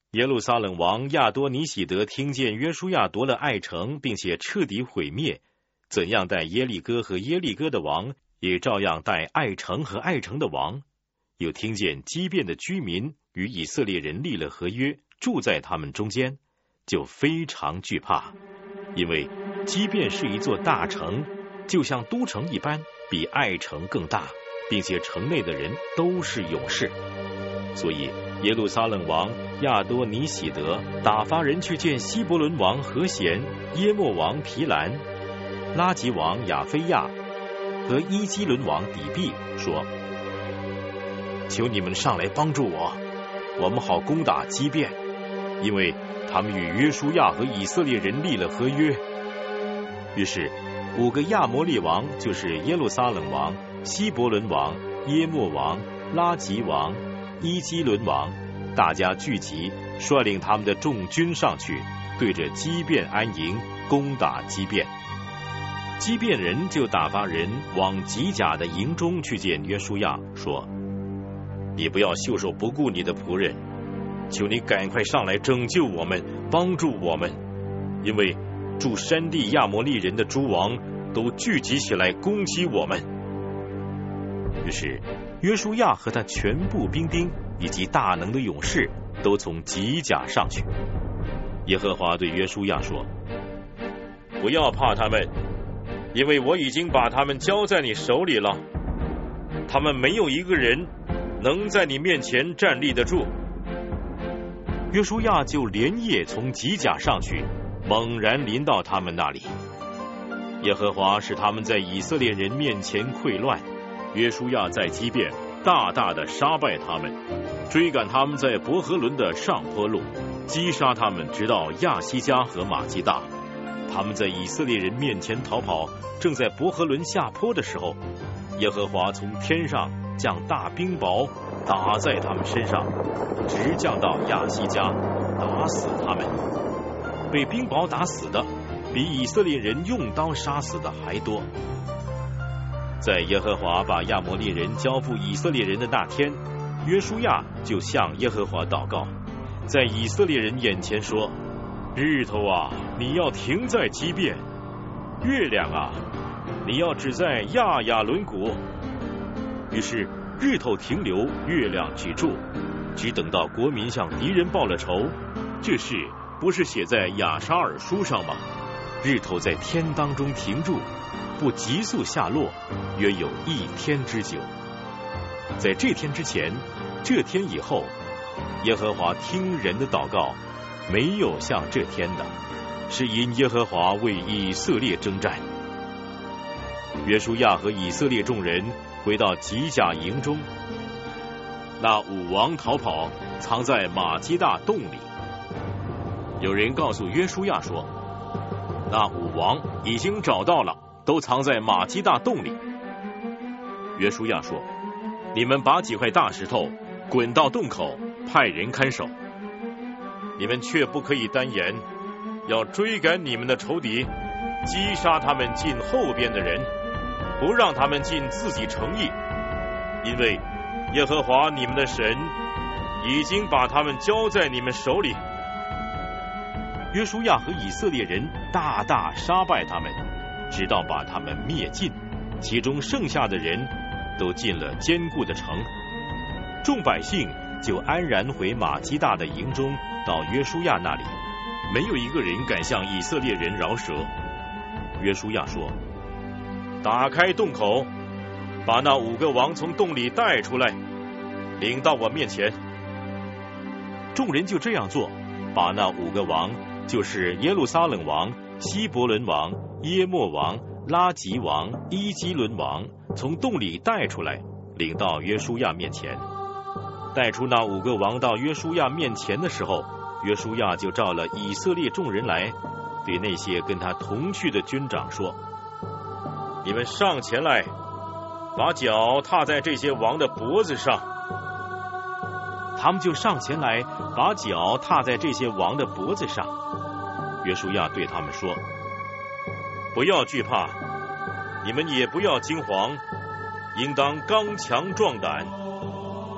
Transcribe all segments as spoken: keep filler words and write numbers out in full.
耶路撒冷王亚多尼喜德听见约书亚夺了爱城，并且彻底毁灭，怎样待耶利哥和耶利哥的王，也照样待爱城和爱城的王。又听见基遍的居民与以色列人立了合约，住在他们中间，就非常惧怕，因为基遍是一座大城，就像都城一般，比爱城更大，并且城内的人都是勇士。所以耶路撒冷王亚多尼喜德打发人去见希伯伦王何贤、耶莫王皮兰、拉吉王亚菲亚和伊基伦王底比，说：求你们上来帮助我，我们好攻打基遍，因为他们与约书亚和以色列人立了合约。于是五个亚摩利王，就是耶路撒冷王、希伯伦王、耶莫王、拉吉王、伊基伦王，大家聚集，率领他们的众军上去，对着基遍安营，攻打基遍。基遍人就打发人往吉甲的营中去见约书亚，说：你不要袖手不顾你的仆人，求你赶快上来拯救我们，帮助我们，因为住山地亚摩利人的诸王都聚集起来攻击我们。于是约书亚和他全部兵丁以及大能的勇士都从吉甲上去。耶和华对约书亚说：不要怕他们，因为我已经把他们交在你手里了，他们没有一个人能在你面前站立得住。约书亚就连夜从吉甲上去，猛然临到他们那里。耶和华使他们在以色列人面前溃乱，约书亚在基遍大大的杀败他们，追赶他们在伯和伦的上坡路，击杀他们直到亚西加和马基大。他们在以色列人面前逃跑，正在伯和伦下坡的时候，耶和华从天上降大冰雹，打在他们身上，直降到亚西加，打死他们。被冰雹打死的比以色列人用刀杀死的还多。在耶和华把亚摩利人交付以色列人的那天，约书亚就向耶和华祷告，在以色列人眼前说：日头啊，你要停在基遍；月亮啊，你要止在亚雅伦谷。于是日头停留，月亮止住，只等到国民向敌人报了仇。这事不是写在亚沙尔书上吗？日头在天当中停住，不急速下落，约有一天之久。在这天之前，这天以后，耶和华听人的祷告，没有像这天的，是因耶和华为以色列征战。约书亚和以色列众人回到吉甲营中，那五王逃跑，藏在马基大洞里。有人告诉约书亚说，那五王已经找到了，都藏在马基大洞里。约书亚说，你们把几块大石头滚到洞口，派人看守。你们却不可以单言，要追赶你们的仇敌，击杀他们进后边的人，不让他们进自己城邑，因为耶和华你们的神已经把他们交在你们手里。约书亚和以色列人大大杀败他们，直到把他们灭尽，其中剩下的人都进了坚固的城。众百姓就安然回马基大的营中，到约书亚那里，没有一个人敢向以色列人饶舌。约书亚说，打开洞口，把那五个王从洞里带出来，领到我面前。众人就这样做，把那五个王，就是耶路撒冷王、希伯伦王、耶莫王、拉吉王、伊基伦王，从洞里带出来，领到约书亚面前。带出那五个王到约书亚面前的时候，约书亚就召了以色列众人来，对那些跟他同去的军长说，你们上前来，把脚踏在这些王的脖子上。他们就上前来，把脚踏在这些王的脖子上。约书亚对他们说，不要惧怕，你们也不要惊惶，应当刚强壮胆，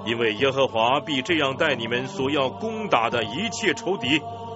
因为耶和华必这样待你们所要攻打的一切仇敌。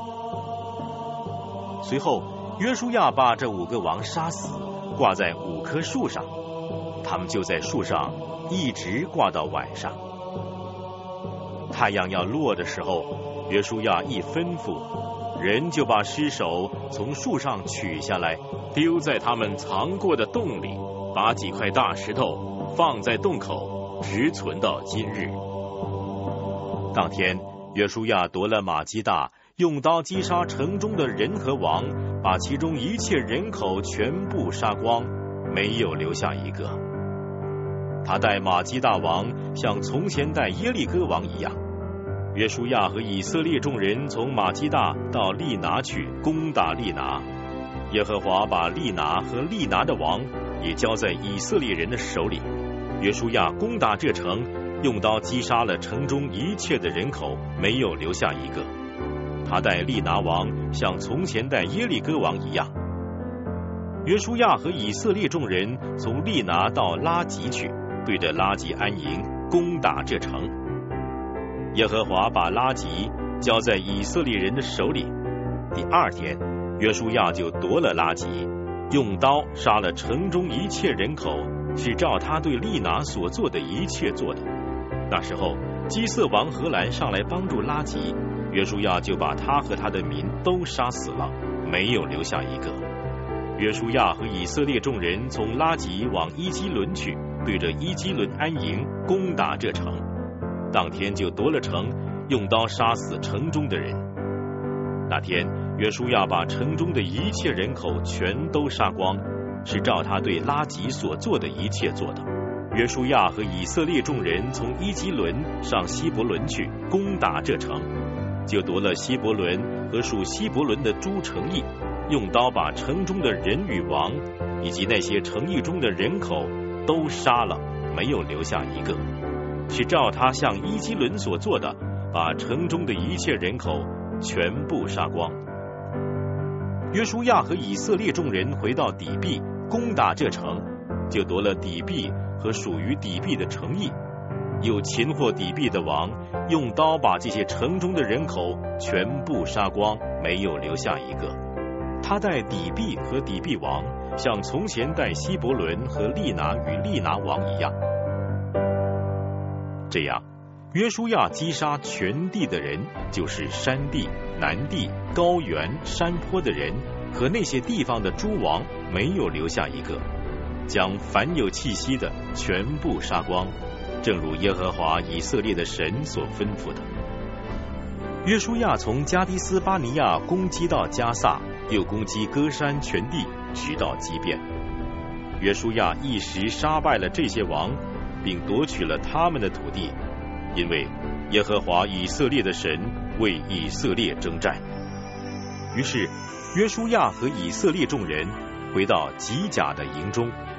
随后，约书亚把这五个王杀死，挂在五棵树上，他们就在树上一直挂到晚上。太阳要落的时候，约书亚一吩咐，人就把尸首从树上取下来，丢在他们藏过的洞里，把几块大石头放在洞口，直存到今日。当天，约书亚夺了马基大，用刀击杀城中的人和王，把其中一切人口全部杀光，没有留下一个。他待马基大王像从前待耶利哥王一样。约书亚和以色列众人从马基大到利拿去攻打利拿，耶和华把利拿和利拿的王也交在以色列人的手里。约书亚攻打这城，用刀击杀了城中一切的人口，没有留下一个。他待利拿王像从前待耶利哥王一样。约书亚和以色列众人从利拿到拉吉去，对着拉吉安营，攻打这城。耶和华把拉吉交在以色列人的手里。第二天，约书亚就夺了拉吉，用刀杀了城中一切人口，是照他对利拿所做的一切做的。那时候，基色王荷兰上来帮助拉吉，约书亚就把他和他的民都杀死了，没有留下一个。约书亚和以色列众人从拉吉往伊基伦去，对着伊基伦安营，攻打这城。当天就夺了城，用刀杀死城中的人。那天，约书亚把城中的一切人口全都杀光，是照他对拉吉所做的一切做的。约书亚和以色列众人从伊基伦上希伯伦去，攻打这城，就夺了希伯伦和属希伯伦的诸城邑，用刀把城中的人与王，以及那些城邑中的人口都杀了，没有留下一个。是照他向伊基伦所做的，把城中的一切人口全部杀光。约书亚和以色列众人回到底壁，攻打这城，就夺了底壁和属于底壁的城邑，又擒获底壁的王，用刀把这些城中的人口全部杀光，没有留下一个。他待底壁和底壁王，像从前待希伯伦和利拿与利拿王一样。这样，约书亚击杀全地的人，就是山地、南地、高原、山坡的人和那些地方的诸王，没有留下一个，将凡有气息的全部杀光，正如耶和华以色列的神所吩咐的。约书亚从加迪斯巴尼亚攻击到加萨，又攻击歌山全地，直到基遍。约书亚一时杀败了这些王，并夺取了他们的土地，因为耶和华以色列的神为以色列征战。于是约书亚和以色列众人回到吉甲的营中，